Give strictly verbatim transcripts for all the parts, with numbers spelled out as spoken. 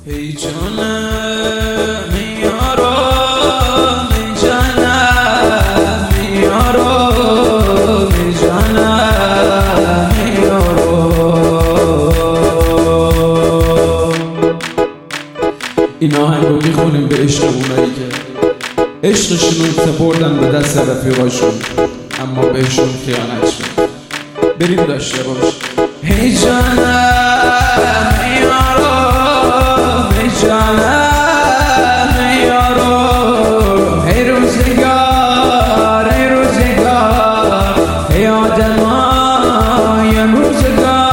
ای جانم یارو ای جانم یارو ای جانم یارو. این آهنگو میخونیم به عشق اونایی که عشقشون رو سپردن به دست رفیقاشون اما بهشون خیانت شد. بریم داشته باش. ای جانم یارو ای جانم یارو، ای روزگار ای روزگار ای آدمای روزگار.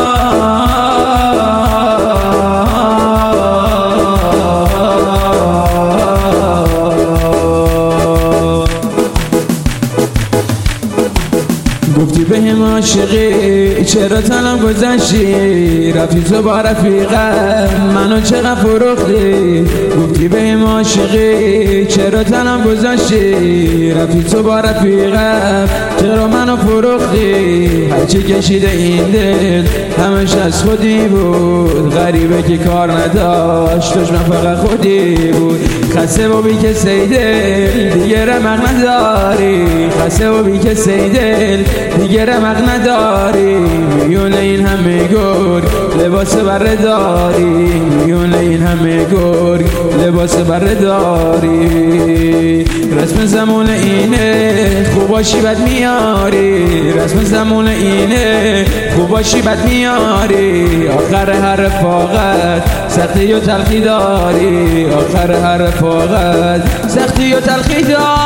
گفتی به هم عاشقی چرا تنم گذشتی، رفتی تو با رفیقم منو چقدر فروختی. گفتی به هم عاشقی چرا تنم گذشتی، رفتی تو با رفیقم چرا منو فروختی. هرچی کشیده این دل همش از خودی بود، غریبه که کار نداشت توش من فقط خودی بود. خسته و بی کسی دل دیگه رمق نداری، خسته و بی کسی دل دیگه رمق نداری. میون این همه گرگ لباس بره داری، میون این همه گرگ لباس بره داری. رسم زمان اینه خوب باشی بد میاری، رسم زمان اینه خوب باشی بد میاری. آخر هر رفاقت سختی و تلخی داری، آخر هر رفاقت سختی و تلخی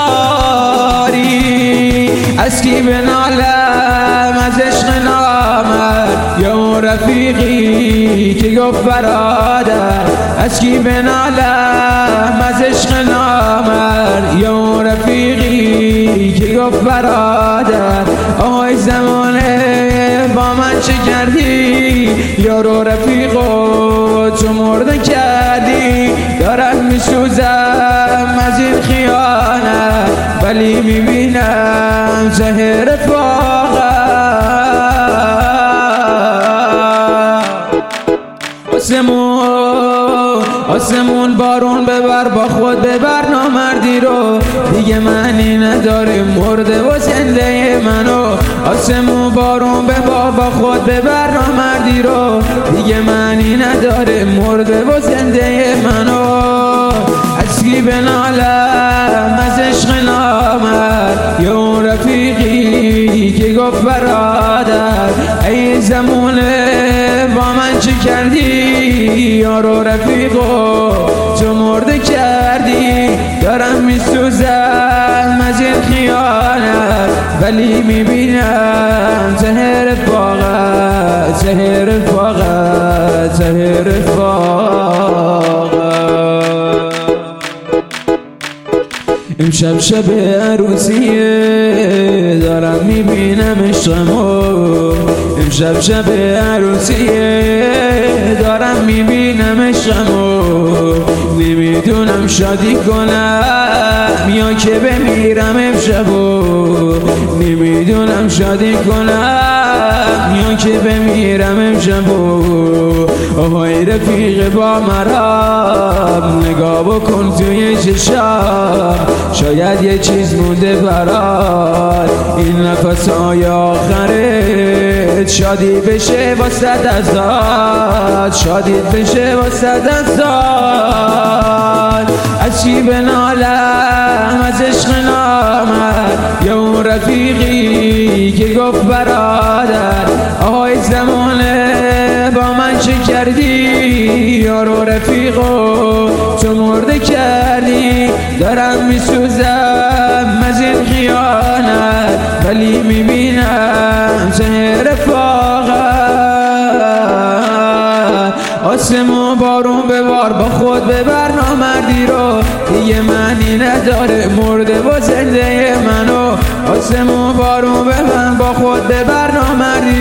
داری. از کی بنالم از عشق نامد یا اون رفیقی که گفت برادر، از کی بنالم از عشق نامد یا اون رفیقی که گفت برادر. آهای زمانه با من چه کردی، یارو رفیقو تو مرده کردی. دارم میسوزم از این خیانت ولی میبینم زهر رفاقت. آسمون آسمون بارون ببر با خود ببر نامردی رو، دیگه معنی نداره مرده و زنده منو. آسمون بارون ببر با خود ببر نامردی رو، دیگه معنی نداره مرده و زنده منو. از کی بنالم از عشق نامد یا اون رفیقی که گفت برادر. ای زمونه با من چه کردی، یارو رفیقو تو مرده کردی. دارم میسوزم از این خیانت ولی میبینم زهر رفاقت، زهر رفاقت، زهر رفاقت. امشب شب عروسیه دارم میبینم عشقمو، امشب شب عروسیه دارم میبینم عشقمو. نمیدونم شادی کنم یا که بمیرم امشبو، نمیدونم شادی کنم یا که بمیرم امشبو. آهای رفیق با مرام نگاه بکن توی چشام، شاید یه چیز مونده برات این نفس‌های آخرت. شادی بشه واسه دستات، شادی بشه واسه دستات. از چی بنالم از عشق نامد یا اون رفیقی که گفت برادر. آهای زمانه با من چه کردی، یارو رفیقو تو مرده کردی. دارم میسوزم از این خیانت ولی میبینم زهر رفاقت. آسمون بارون ببار با خود ببر نامردی رو، دیگه معنی نداره مرده و زنده منو. آسمون بارون ببر با خود ببر نامردی